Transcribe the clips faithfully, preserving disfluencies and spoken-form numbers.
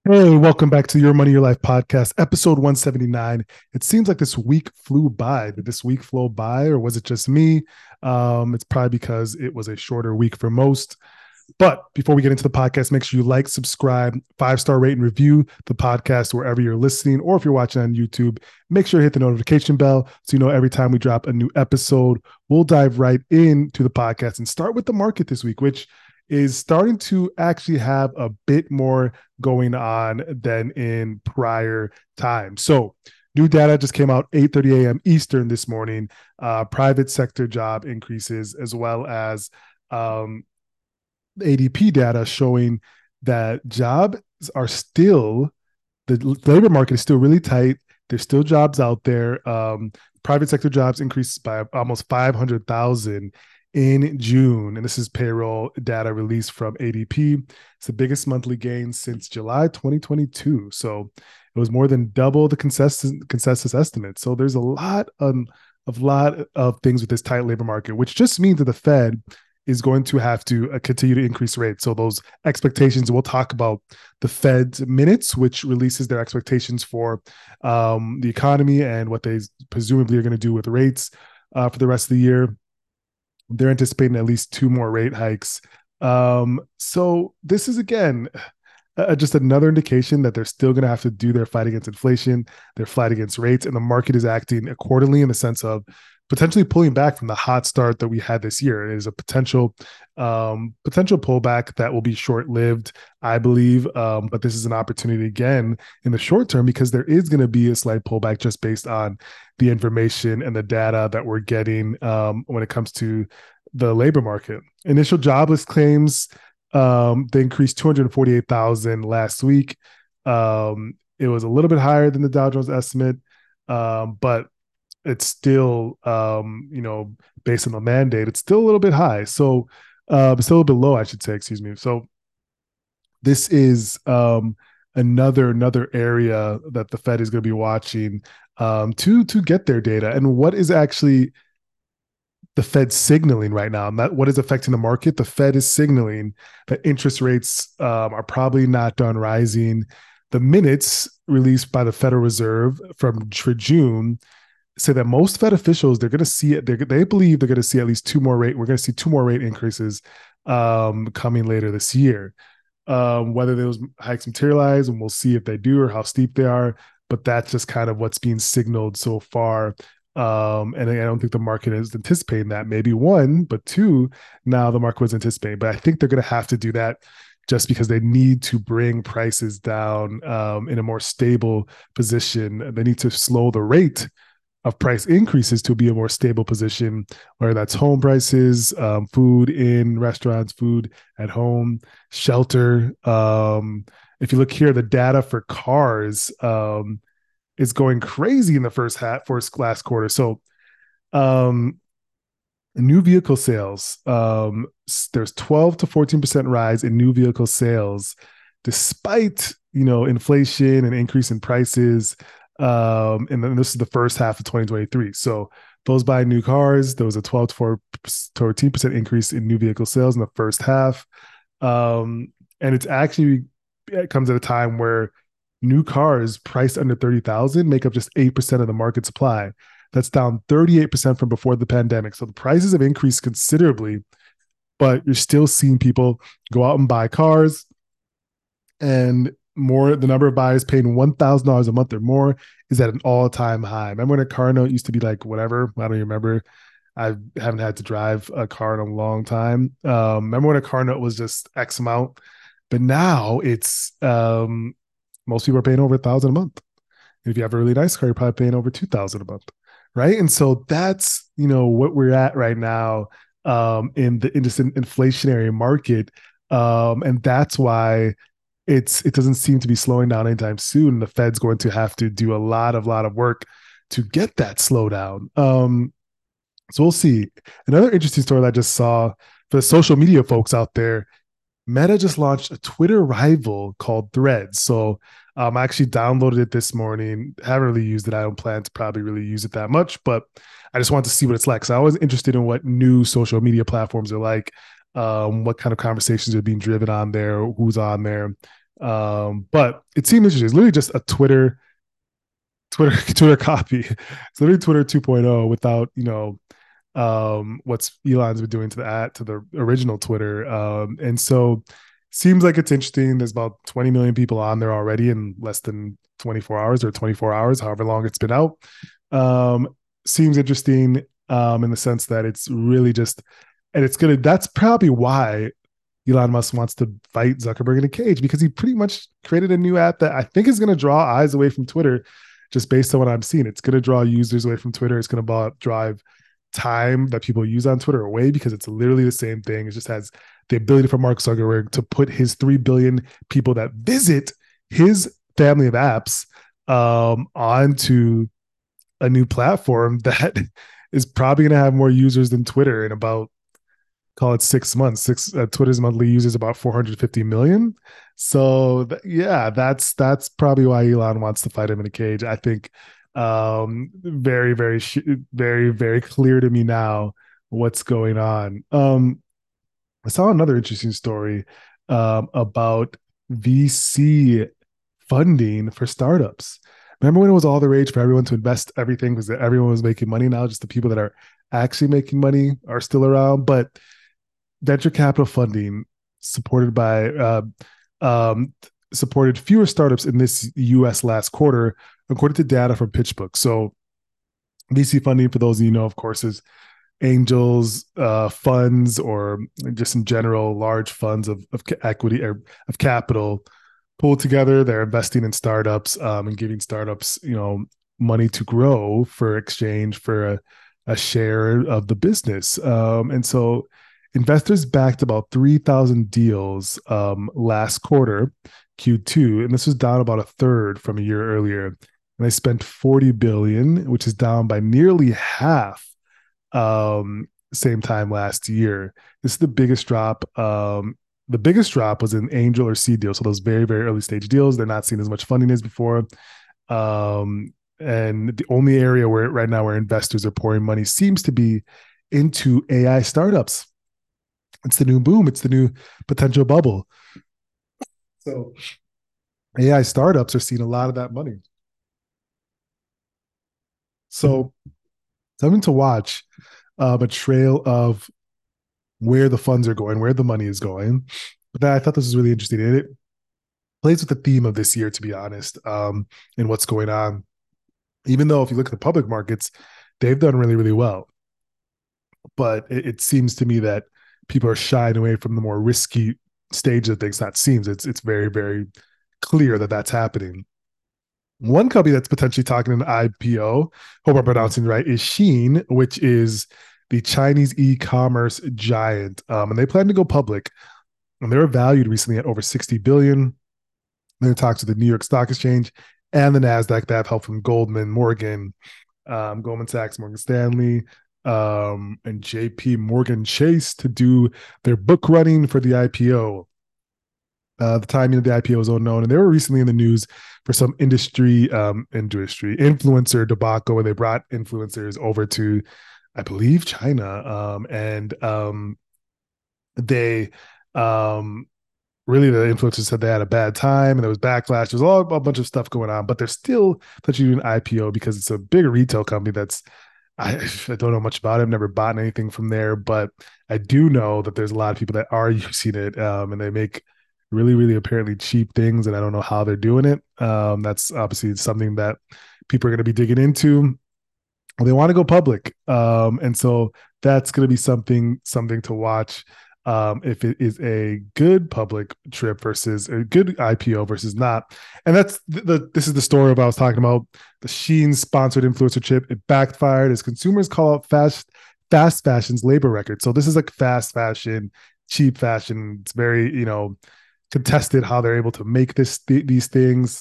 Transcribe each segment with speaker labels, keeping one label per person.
Speaker 1: Hey, welcome back to Your Money, Your Life podcast, episode one seventy-nine. It seems like this week flew by. Did this week flow by, or was it just me? Um, it's probably because it was a shorter week for most. But before we get into the podcast, make sure you like, subscribe, five star rate, and review the podcast wherever you're listening, or if you're watching on YouTube, make sure you hit the notification bell so you know every time we drop a new episode. We'll dive right into the podcast and start with the market this week, which is starting to actually have a bit more going on than in prior times. So, new data just came out eight thirty a.m. Eastern this morning. Uh, private sector job increases, as well as um, A D P data showing that jobs are still, the labor market is still really tight. There's still jobs out there. Um, private sector jobs increased by almost five hundred thousand in June. And this is payroll data released from A D P. It's the biggest monthly gain since July twenty twenty-two. So it was more than double the consensus, consensus estimate. So there's a lot um, of lot of things with this tight labor market, which just means that the Fed is going to have to uh, continue to increase rates. So those expectations, we'll talk about the Fed's minutes, which releases their expectations for um, the economy and what they presumably are going to do with rates uh, for the rest of the year. They're anticipating at least two more rate hikes. Um, so this is again uh, just another indication that they're still going to have to do their fight against inflation, their fight against rates, and the market is acting accordingly in the sense of potentially pulling back from the hot start that we had this year. It is a potential um, potential pullback that will be short lived, I believe. Um, but this is an opportunity again in the short term because there is going to be a slight pullback just based on the information and the data that we're getting um, when it comes to the labor market. Initial jobless claims, um, they increased two hundred forty-eight thousand last week. Um, it was a little bit higher than the Dow Jones estimate, um, but it's still, um, you know, based on the mandate, it's still a little bit high. So uh, it's still a little bit low, I should say, excuse me. So this is um, another another area that the Fed is going to be watching um, to to get their data and what is actually the Fed signaling right now, and that what is affecting the market. The Fed is signaling that interest rates um, are probably not done rising. The minutes released by the Federal Reserve from for June say that most Fed officials they're going to see it. They believe they're going to see at least two more rate. We're going to see two more rate increases um, coming later this year. Um, whether those hikes materialize, and we'll see if they do or how steep they are. But that's just kind of what's being signaled so far. Um, and I don't think the market is anticipating that. Maybe one, but two, now the market was anticipating. But I think they're going to have to do that just because they need to bring prices down um, in a more stable position. They need to slow the rate of price increases to be a more stable position, whether that's home prices, um, food in restaurants, food at home, shelter. Um, if you look here, the data for cars um, is going crazy in the first half, first last quarter. So, um, new vehicle sales, um, there's twelve to fourteen percent rise in new vehicle sales, despite you know inflation and increase in prices. Um, and then this is the first half of twenty twenty-three. So those buying new cars, there was a twelve to fourteen percent increase in new vehicle sales in the first half. Um, and it's actually, it comes at a time where new cars priced under thirty thousand make up just eight percent of the market supply. That's down thirty-eight percent from before the pandemic. So the prices have increased considerably, but you're still seeing people go out and buy cars, and more the number of buyers paying one thousand dollars a month or more is at an all-time high. Remember when a car note used to be like whatever? I don't even remember. I haven't had to drive a car in a long time. Um, remember when a car note was just X amount? But now it's um, most people are paying over a thousand a month. And if you have a really nice car, you're probably paying over two thousand a month, right? And so that's you know what we're at right now um, in the in this inflationary market, um, and that's why it's it doesn't seem to be slowing down anytime soon. The Fed's going to have to do a lot of lot of work to get that slowdown. Um, so we'll see. Another interesting story that I just saw for the social media folks out there, Meta just launched a Twitter rival called Threads. So um, I actually downloaded it this morning. Haven't really used it. I don't plan to probably really use it that much, but I just wanted to see what it's like. So I was interested in what new social media platforms are like, um, what kind of conversations are being driven on there, who's on there. Um, but it seemed interesting. It's literally just a Twitter Twitter Twitter copy. It's literally Twitter 2.0 without, you know, um, what's Elon's been doing to the at to the original Twitter. Um, and so seems like it's interesting. There's about twenty million people on there already in less than twenty-four hours or twenty-four hours, however long it's been out. Um, seems interesting um, in the sense that it's really just, and it's gonna. That's probably why Elon Musk wants to fight Zuckerberg in a cage, because he pretty much created a new app that I think is going to draw eyes away from Twitter, just based on what I'm seeing. It's going to draw users away from Twitter. It's going to drive time that people use on Twitter away, because it's literally the same thing. It just has the ability for Mark Zuckerberg to put his three billion people that visit his family of apps um, onto a new platform that is probably going to have more users than Twitter in about, call it six months. Six uh, Twitter's monthly users about four hundred fifty million. So th- yeah, that's that's probably why Elon wants to fight him in a cage. I think um, very very sh- very very clear to me now what's going on. Um, I saw another interesting story um, about V C funding for startups. Remember when it was all the rage for everyone to invest everything because everyone was making money? Now just the people that are actually making money are still around. But venture capital funding supported by uh, um, supported fewer startups in this U S last quarter, according to data from PitchBook. So V C funding, for those of you know, of course, is angels, uh, funds, or just in general, large funds of, of equity or of capital pulled together. They're investing in startups um, and giving startups, you know, money to grow for exchange for a, a share of the business. Um, and so investors backed about three thousand deals um, last quarter, Q two, and this was down about a third from a year earlier. And they spent forty billion dollars, which is down by nearly half um, same time last year. This is the biggest drop. Um, the biggest drop was in angel or seed deals. So those very, very early stage deals, they're not seeing as much funding as before. Um, and the only area where right now where investors are pouring money seems to be into A I startups. It's the new boom. It's the new potential bubble. So A I startups are seeing a lot of that money. So something to watch, uh, a trail of where the funds are going, where the money is going. But that, I thought this was really interesting. And it plays with the theme of this year, to be honest, um, and what's going on. Even though if you look at the public markets, they've done really, really well. But it, it seems to me that people are shying away from the more risky stage of things. Not seems, it's it's very, very clear that that's happening. One company that's potentially talking an I P O, hope I'm pronouncing right, is Shein, which is the Chinese e-commerce giant, um, and they plan to go public. And they were valued recently at over sixty billion dollars. They're in talks with the New York Stock Exchange and the Nasdaq. They have help from Goldman, Morgan, um, Goldman Sachs, Morgan Stanley, um, and J P Morgan Chase to do their book running for the I P O. Uh, the timing of the I P O is unknown, and they were recently in the news for some industry um, industry influencer debacle where they brought influencers over to, I believe, China, um, and um, they um, really the influencers said they had a bad time and there was backlash. There's all a bunch of stuff going on, but they're still touching an I P O because it's a bigger retail company that's I, I don't know much about it. I've never bought anything from there, but I do know that there's a lot of people that are using it, um, and they make really, really apparently cheap things, and I don't know how they're doing it. Um, that's obviously something that people are going to be digging into. They want to go public, um, and so that's going to be something something to watch. Um, if it is a good public trip versus a good I P O versus not, and that's the, the this is the story of I was talking about the Shein sponsored influencer trip. It backfired as consumers call out fast fast fashion's labor record. So this is like fast fashion, cheap fashion. It's very you know contested how they're able to make this th- these things.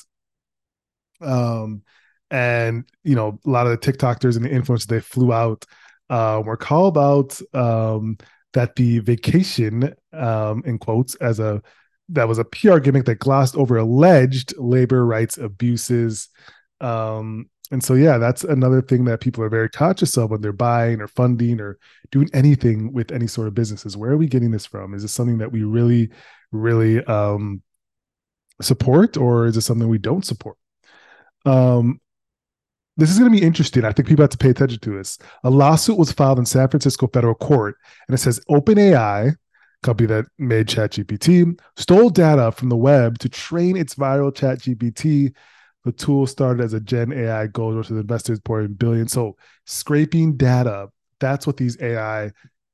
Speaker 1: Um, and you know, a lot of the TikTokers and the influencers they flew out uh, were called out um, that the vacation, um, in quotes, as a that was a P R gimmick that glossed over alleged labor rights abuses. Um, and so, yeah, that's another thing that people are very conscious of when they're buying or funding or doing anything with any sort of businesses. Where are we getting this from? Is this something that we really, really um, support, or is it something we don't support? Um, this is going to be interesting. I think people have to pay attention to this. A lawsuit was filed in San Francisco federal court, and it says OpenAI, company that made ChatGPT, stole data from the web to train its viral ChatGPT. The tool started as a Gen A I gold rush with investors pouring billions. So scraping data, that's what these A I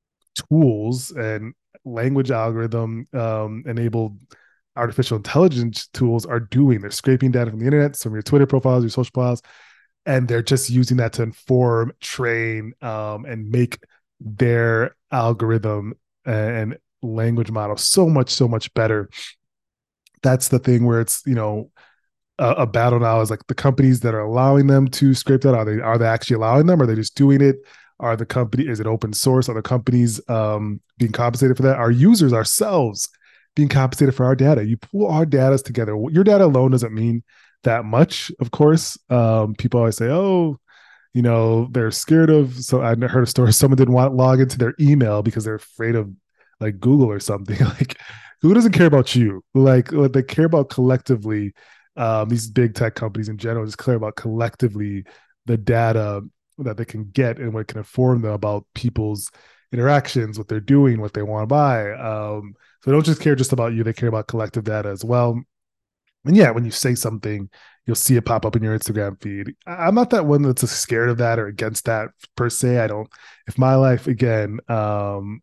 Speaker 1: tools and language algorithm um, enabled artificial intelligence tools are doing. They're scraping data from the internet, some of your Twitter profiles, your social profiles, and they're just using that to inform, train, um, and make their algorithm and language model so much, so much better. That's the thing where it's, you know, a, a battle now is like the companies that are allowing them to scrape that. Are they are they actually allowing them? Are they just doing it? Are the company is it open source? Are the companies um, being compensated for that? Our users ourselves being compensated for our data. You pull our data together. Your data alone doesn't mean that much, of course. Um, people always say, "Oh, you know, they're scared of." So I heard a story. Someone didn't want to log into their email because they're afraid of like Google or something. Like Google doesn't care about you. Like what they care about collectively. Um, these big tech companies in general just care about collectively the data that they can get and what can inform them about people's interactions, what they're doing, what they want to buy. Um, so they don't just care just about you; they care about collective data as well. And yeah, when you say something, you'll see it pop up in your Instagram feed. I'm not that one that's scared of that or against that per se. I don't. If my life again, um,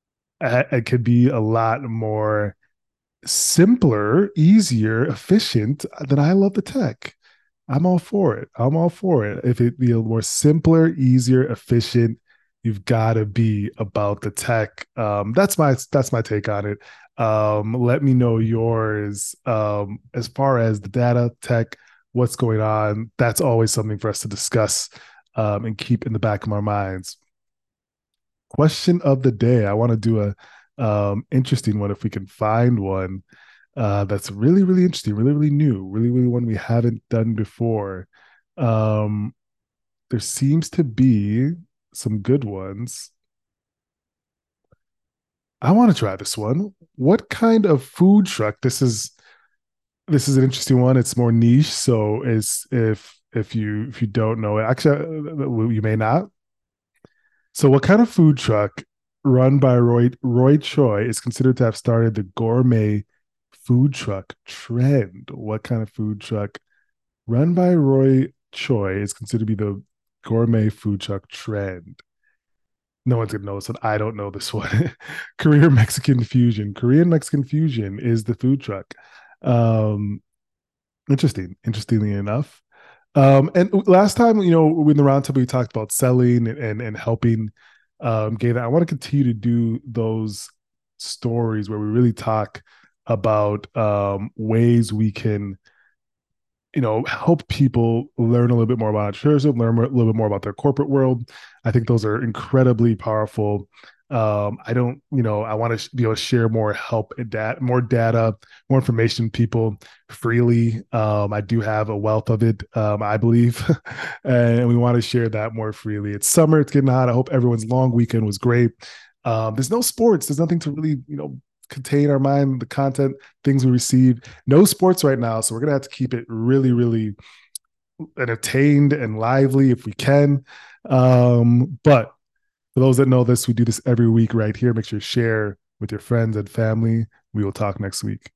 Speaker 1: it could be a lot more simpler, easier, efficient, then I love the tech. I'm all for it. I'm all for it. If it be a more simpler, easier, efficient, you've got to be about the tech. Um, that's my that's my take on it. Um, let me know yours. Um, as far as the data tech, what's going on? That's always something for us to discuss um, and keep in the back of our minds. Question of the day. I want to do a um, interesting one if we can find one uh, that's really, really interesting, really, really new, really, really one we haven't done before. Um, there seems to be some good ones. I want to try this one. What kind of food truck? This is this is an interesting one. It's more niche, so is if if you if you don't know it, actually uh, you may not. So, what kind of food truck run by Roy Roy Choi is considered to have started the gourmet food truck trend? What kind of food truck run by Roy Choi is considered to be the gourmet food truck trend? No one's gonna know this one. I don't know this one. Korean Mexican fusion. Korean Mexican fusion is the food truck. Um, interesting. Interestingly enough. Um, and last time, you know, in the roundtable, we talked about selling and and, and helping um, gay. I want to continue to do those stories where we really talk about um, ways we can, you know, help people learn a little bit more about entrepreneurship, learn a little bit more about their corporate world. I think those are incredibly powerful. Um, I don't, you know, I want to be able to share more help and dat- more data, more information, people freely. Um, I do have a wealth of it, um, I believe, and we want to share that more freely. It's summer, it's getting hot. I hope everyone's long weekend was great. Um, there's no sports. There's nothing to really, you know, contain our mind, the content, things we receive. No sports right now, so we're gonna have to keep it really, really entertained and lively if we can. Um, but for those that know this, we do this every week right here. Make sure you share with your friends and family. We will talk next week.